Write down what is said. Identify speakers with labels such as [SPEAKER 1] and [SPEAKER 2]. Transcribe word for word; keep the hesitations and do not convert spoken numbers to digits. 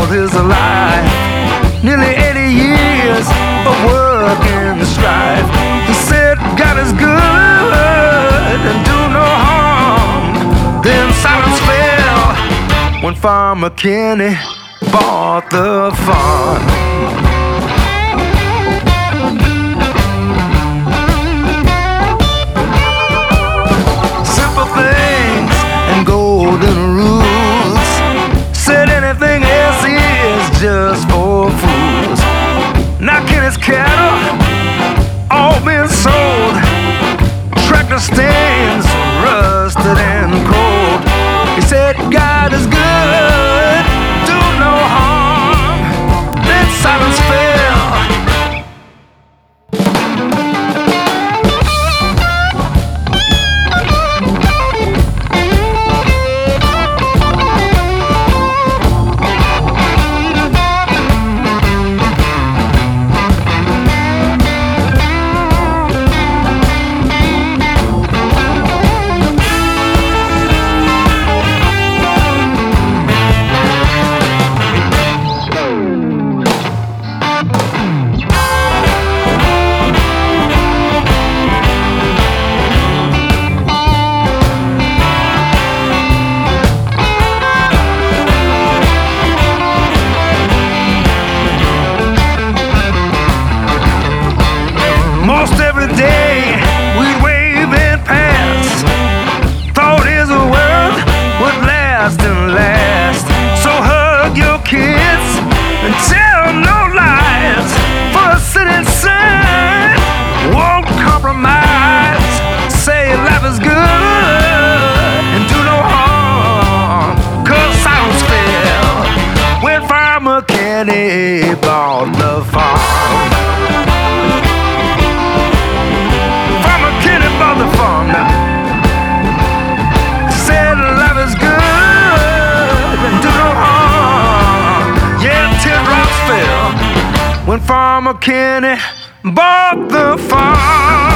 [SPEAKER 1] of his life. Nearly eighty years of work and strife. He said God is good and do no harm. Then silence fell when Farmer Kenny bought the farm. Simple things and golden rules. Said anything else is just for fools. Now Kenny's cattle all been sold. Tractor stands rusted and cold. He said God is good, do no harm. Then silence fell. Most every day we'd wave and pass. Thought his world would last and last. So hug your kids and tell them no lies. For a city son won't compromise. Say life is good and do no harm. Cause silence fell when Farmer Kenny bought the farm. The farm now. Said life is good and do no harm. Yeah, teardrops fell when Farmer Kenny bought the farm.